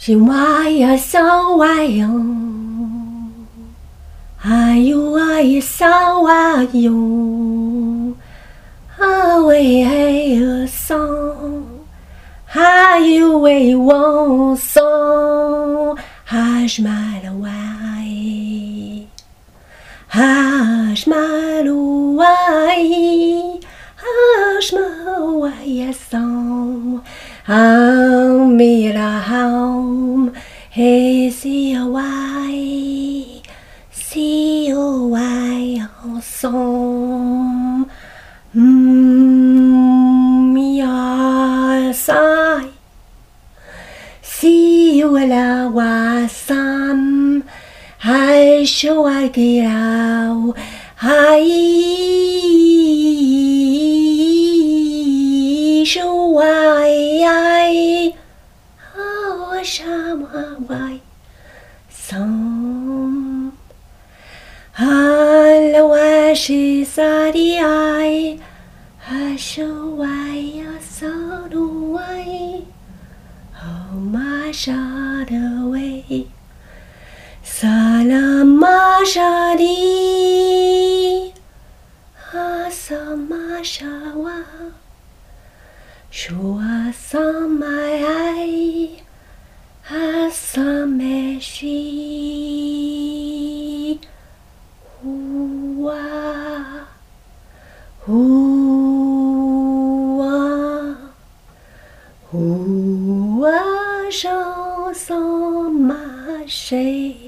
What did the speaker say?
是我呀小娃哟，哎呦我呀小娃哟，啊喂哎呀桑，还有喂我桑，还是买了娃哎。Hashmalu wai, hashmalu wai song, mira home, hey see a wai, see a wai song, ya sai, see you la wasam. I show I get out. I show I oh shama why some hello she said I show I saw the way oh my shot away. Salama shadi, asama shawa, shua samai, asameshi, hua, hua, hua, shou sama shi.